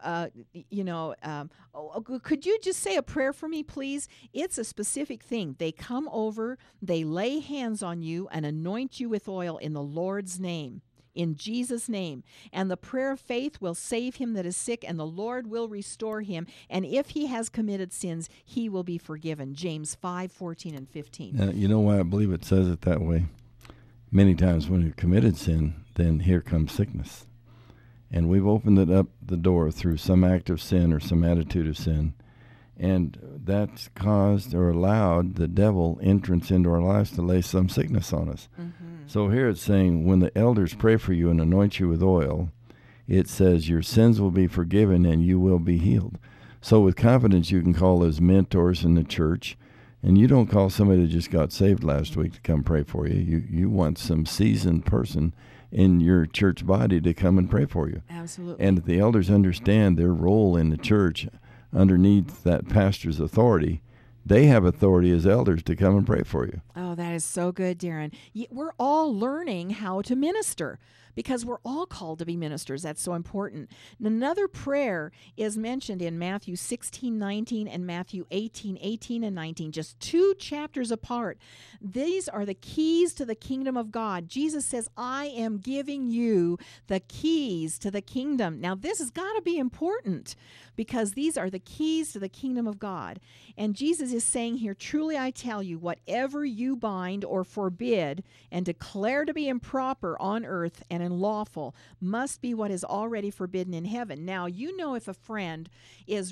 could you just say a prayer for me, please? It's a specific thing. They come over, they lay hands on you and anoint you with oil in the Lord's name. In Jesus' name. And the prayer of faith will save him that is sick, and the Lord will restore him. And if he has committed sins, he will be forgiven. James 5:14 and 15. You know why I believe it says it that way? Many times when we've committed sin, then here comes sickness. And we've opened it up the door through some act of sin or some attitude of sin. And that's caused or allowed the devil entrance into our lives to lay some sickness on us. Mm-hmm. So here it's saying, when the elders pray for you and anoint you with oil, it says your sins will be forgiven and you will be healed. So with confidence, you can call those mentors in the church, and you don't call somebody that just got saved last week to come pray for you. You want some seasoned person in your church body to come and pray for you. Absolutely. And if the elders understand their role in the church underneath that pastor's authority, they have authority as elders to come and pray for you. Oh, that is so good, Darren. We're all learning how to minister because we're all called to be ministers. That's so important. Another prayer is mentioned in Matthew 16:19 and Matthew 18:18 and 19, just 2 chapters apart. These are the keys to the kingdom of God. Jesus says, I am giving you the keys to the kingdom. Now, this has got to be important because these are the keys to the kingdom of God. And Jesus is saying here, truly I tell you, whatever you bind or forbid and declare to be improper on earth and unlawful must be what is already forbidden in heaven. Now, if a friend is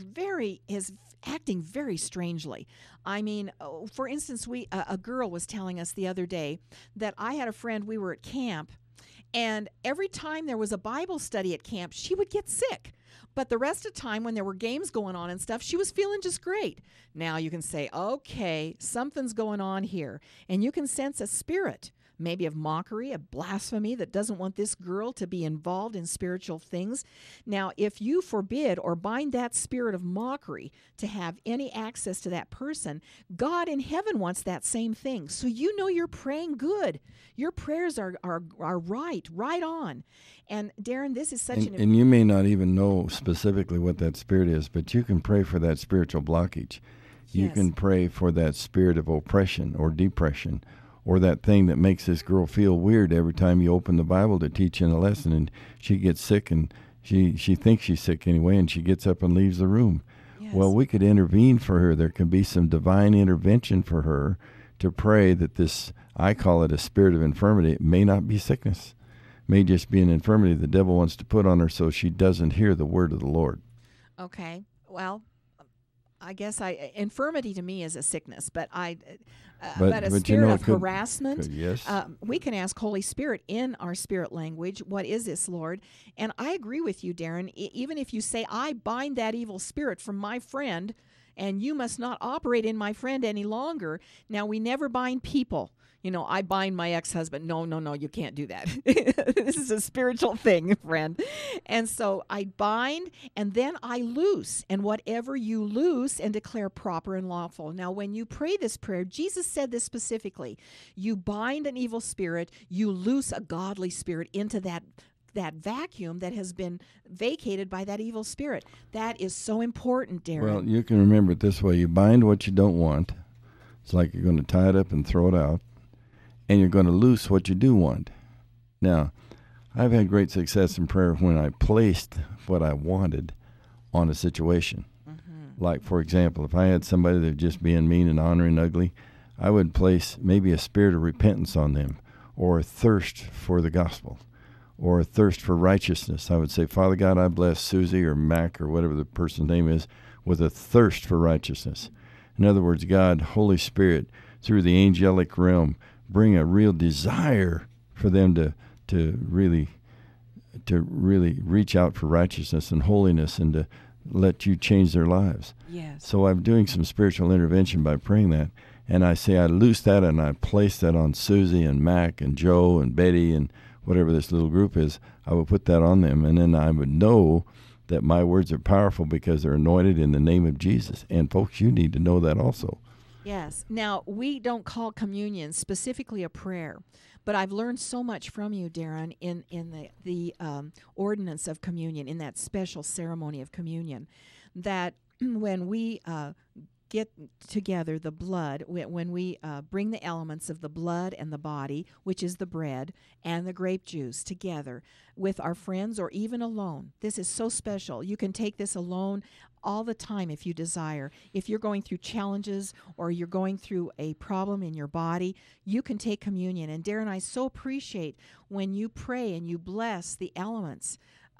acting very strangely. I mean, for instance, a girl was telling us the other day that I had a friend, we were at camp, and every time there was a Bible study at camp, she would get sick. But the rest of the time when there were games going on and stuff, she was feeling just great. Now you can say, okay, something's going on here. And you can sense a spirit, maybe of mockery, of blasphemy that doesn't want this girl to be involved in spiritual things. Now, if you forbid or bind that spirit of mockery to have any access to that person, God in heaven wants that same thing. So you're praying good. Your prayers are right on. And Darren, this is such and you may not even know specifically what that spirit is, but you can pray for that spiritual blockage. You can pray for that spirit of oppression or depression, or that thing that makes this girl feel weird every time you open the Bible to teach in a lesson, and she gets sick, and she thinks she's sick anyway, and she gets up and leaves the room. Yes. Well, we could intervene for her. There can be some divine intervention for her to pray that this, I call it a spirit of infirmity. It may not be sickness. It may just be an infirmity the devil wants to put on her so she doesn't hear the word of the Lord. Okay. Well, I guess infirmity to me is a sickness, but a spirit of harassment. Yes. We can ask Holy Spirit in our spirit language, what is this, Lord? And I agree with you, Darren. Even if you say, I bind that evil spirit from my friend, and you must not operate in my friend any longer. Now, we never bind people. I bind my ex-husband. No, you can't do that. This is a spiritual thing, friend. And so I bind, and then I loose. And whatever you loose and declare proper and lawful. Now, when you pray this prayer, Jesus said this specifically. You bind an evil spirit, you loose a godly spirit into that that vacuum that has been vacated by that evil spirit. That is so important, Darren. Well, you can remember it this way. You bind what you don't want. It's like you're going to tie it up and throw it out. And you're going to loose what you do want. Now, I've had great success in prayer when I placed what I wanted on a situation. Like, for example, if I had somebody that was just being mean and honoring ugly, I would place maybe a spirit of repentance on them, or a thirst for the gospel, or a thirst for righteousness. I would say, Father God, I bless Susie or Mac or whatever the person's name is with a thirst for righteousness. In other words, God, Holy Spirit, through the angelic realm, bring a real desire for them to really reach out for righteousness and holiness and to let you change their lives. Yes. So I'm doing some spiritual intervention by praying that. And I say I loose that and I place that on Susie and Mac and Joe and Betty and whatever this little group is. I would put that on them. And then I would know that my words are powerful because they're anointed in the name of Jesus. And folks, you need to know that also. Yes. Now, we don't call communion specifically a prayer, but I've learned so much from you, Darren, in the ordinance of communion, in that special ceremony of communion, that when we get together the blood, when we bring the elements of the blood and the body, which is the bread and the grape juice, together with our friends or even alone. This is so special. You can take this alone all the time if you desire. If you're going through challenges or you're going through a problem in your body, you can take communion. And Darren, I so appreciate when you pray and you bless the elements.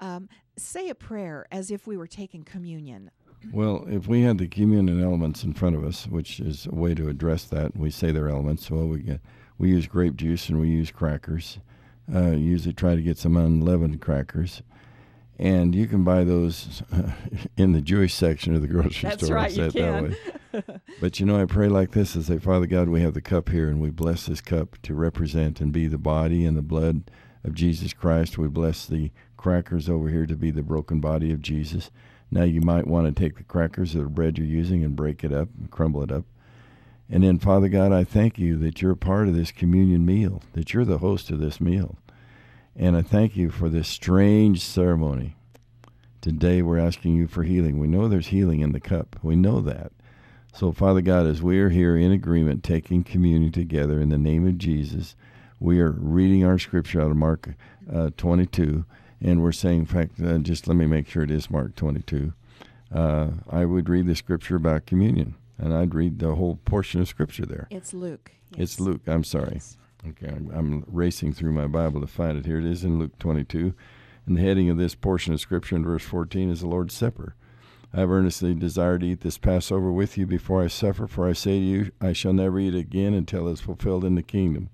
Say a prayer as if we were taking communion. Well, if we had the communion elements in front of us, which is a way to address that, we say they're elements. Well, we use grape juice and we use crackers. Usually try to get some unleavened crackers. And you can buy those in the Jewish section of the grocery That's store. Right, you can. But I pray like this. I say, Father God, we have the cup here, and we bless this cup to represent and be the body and the blood of Jesus Christ. We bless the crackers over here to be the broken body of Jesus. Now you might want to take the crackers or the bread you're using and break it up and crumble it up. And then, Father God, I thank you that you're a part of this communion meal, that you're the host of this meal. And I thank you for this strange ceremony. Today we're asking you for healing. We know there's healing in the cup. We know that. So, Father God, as we are here in agreement, taking communion together in the name of Jesus, we are reading our scripture out of Mark 22, and we're saying, in fact, just let me make sure it is Mark 22. I would read the scripture about communion, and I'd read the whole portion of scripture there. It's Luke. Yes. It's Luke. I'm sorry. Yes. Okay, I'm racing through my Bible to find it. Here it is in Luke 22. And the heading of this portion of Scripture in verse 14 is the Lord's Supper. I have earnestly desired to eat this Passover with you before I suffer, for I say to you, I shall never eat again until it is fulfilled in the kingdom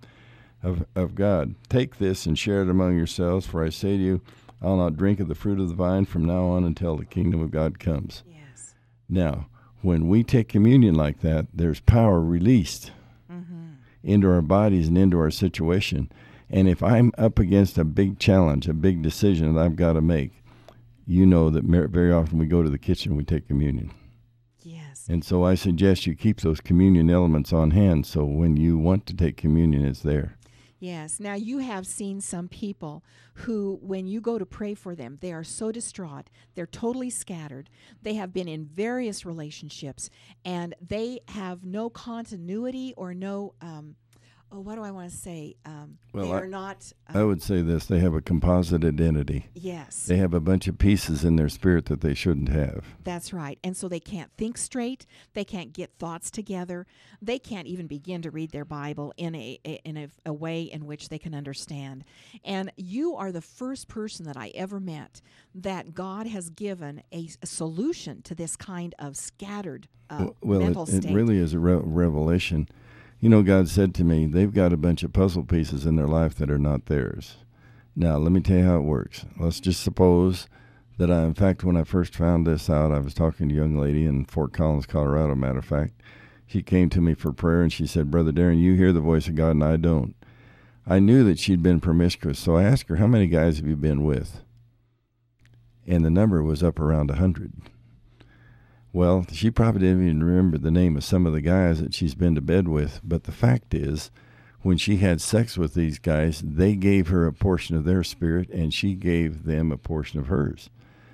of God. Take this and share it among yourselves, for I say to you, I'll not drink of the fruit of the vine from now on until the kingdom of God comes. Yes. Now, when we take communion like that, there's power released into our bodies and into our situation. And if I'm up against a big challenge, a big decision that I've got to make, you know that very often we go to the kitchen and we take communion. Yes. And so I suggest you keep those communion elements on hand so when you want to take communion, it's there. Yes. Now, you have seen some people who, when you go to pray for them, they are so distraught. They're totally scattered. They have been in various relationships, and they have no continuity or no, what do I want to say? Well, they are not. I would say this. They have a composite identity. Yes. They have a bunch of pieces in their spirit that they shouldn't have. That's right. And so they can't think straight. They can't get thoughts together. They can't even begin to read their Bible in a way in which they can understand. And you are the first person that I ever met that God has given a solution to this kind of scattered mental state. It really is a revelation. You know, God said to me, they've got a bunch of puzzle pieces in their life that are not theirs. Now, let me tell you how it works. Let's just suppose that in fact, when I first found this out, I was talking to a young lady in Fort Collins, Colorado, matter of fact. She came to me for prayer, and she said, Brother Darren, you hear the voice of God, and I don't. I knew that she'd been promiscuous, so I asked her, how many guys have you been with? And the number was up around 100. Well, she probably didn't even remember the name of some of the guys that she's been to bed with, but the fact is, when she had sex with these guys, they gave her a portion of their spirit, and she gave them a portion of hers.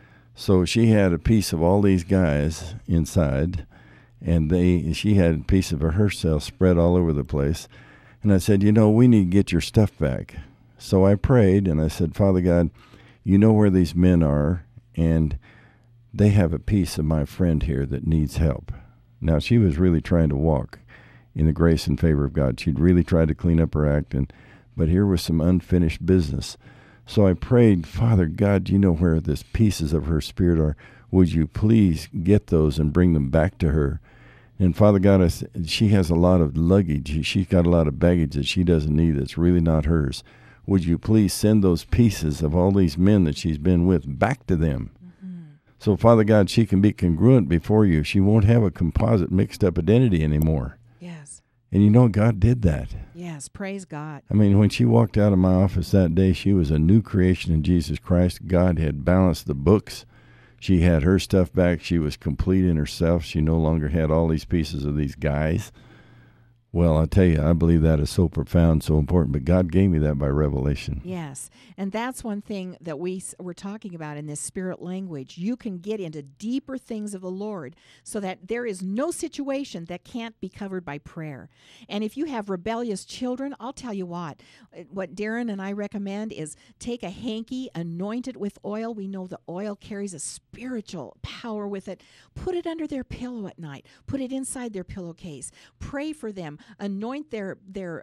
So she had a piece of all these guys inside, and she had a piece of herself spread all over the place. And I said, we need to get your stuff back. So I prayed, and I said, Father God, you know where these men are, and they have a piece of my friend here that needs help. Now, she was really trying to walk in the grace and favor of God. She'd really tried to clean up her act, but here was some unfinished business. So I prayed, Father God, you know where these pieces of her spirit are. Would you please get those and bring them back to her? And Father God, she has a lot of luggage. She's got a lot of baggage that she doesn't need that's really not hers. Would you please send those pieces of all these men that she's been with back to them? Mm-hmm. So, Father God, she can be congruent before you. She won't have a composite mixed up identity anymore. Yes. And God did that. Yes, praise God. I mean, when she walked out of my office that day, she was a new creation in Jesus Christ. God had balanced the books. She had her stuff back. She was complete in herself. She no longer had all these pieces of these guys. Well, I tell you, I believe that is so profound, so important. But God gave me that by revelation. Yes, and that's one thing that we're talking about in this spirit language. You can get into deeper things of the Lord so that there is no situation that can't be covered by prayer. And if you have rebellious children, I'll tell you what Darren and I recommend is take a hanky, anoint it with oil. We know the oil carries a spiritual power with it. Put it under their pillow at night. Put it inside their pillowcase. Pray for them. Anoint their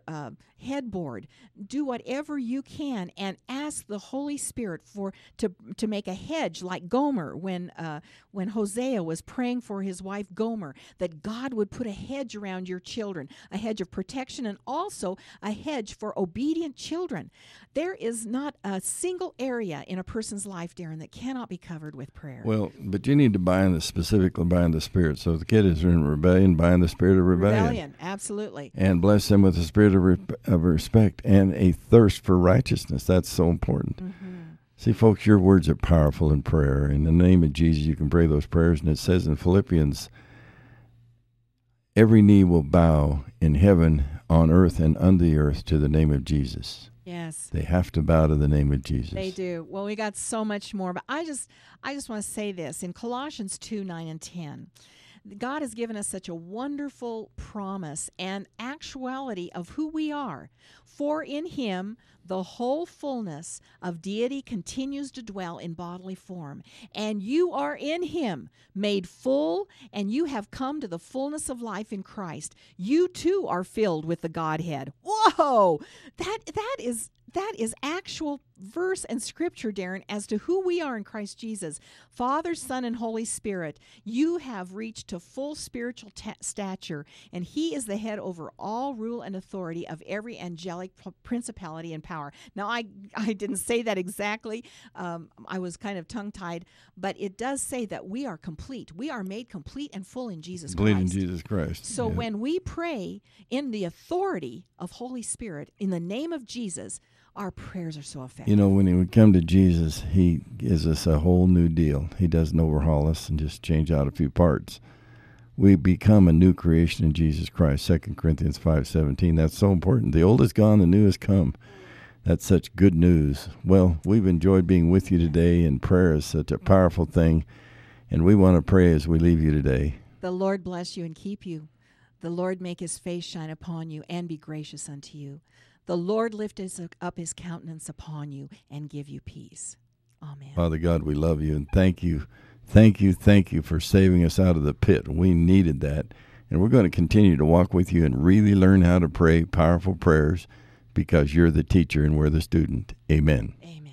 headboard. Do whatever you can and ask the Holy Spirit to make a hedge like Gomer when Hosea was praying for his wife Gomer, that God would put a hedge around your children, a hedge of protection, and also a hedge for obedient children. There is not a single area in a person's life, Darren, that cannot be covered with prayer. Well, but you need to specifically bind the spirit. So if the kid is in rebellion, bind the spirit of rebellion. Absolutely. And bless them with a spirit of respect and a thirst for righteousness. That's so important. Mm-hmm. See, folks, your words are powerful in prayer. In the name of Jesus, you can pray those prayers. And it says in Philippians, every knee will bow in heaven, on earth, and under the earth to the name of Jesus. Yes. They have to bow to the name of Jesus. They do. Well, we got so much more. But I just want to say this. In Colossians 2:9-10, God has given us such a wonderful promise and actuality of who we are. For in him, the whole fullness of deity continues to dwell in bodily form. And you are in him, made full, and you have come to the fullness of life in Christ. You too are filled with the Godhead. Whoa! That is actual verse and scripture, Darren, as to who we are in Christ Jesus. Father, Son, and Holy Spirit, you have reached to full spiritual stature, and he is the head over all rule and authority of every angelic principality and power. Now, I didn't say that exactly. I was kind of tongue-tied, but it does say that we are complete. We are made complete and full in Jesus Christ. In Jesus Christ. So when we pray in the authority of Holy Spirit, in the name of Jesus, our prayers are so effective. When we come to Jesus, he gives us a whole new deal. He doesn't overhaul us and just change out a few parts. We become a new creation in Jesus Christ, 2 Corinthians 5:17. That's so important. The old is gone, the new has come. That's such good news. Well, we've enjoyed being with you today, and prayer is such a powerful thing, and we want to pray as we leave you today. The Lord bless you and keep you. The Lord make his face shine upon you and be gracious unto you. The Lord lift up his countenance upon you and give you peace. Amen. Father God, we love you and thank you. Thank you for saving us out of the pit. We needed that. And we're going to continue to walk with you and really learn how to pray powerful prayers because you're the teacher and we're the student. Amen. Amen.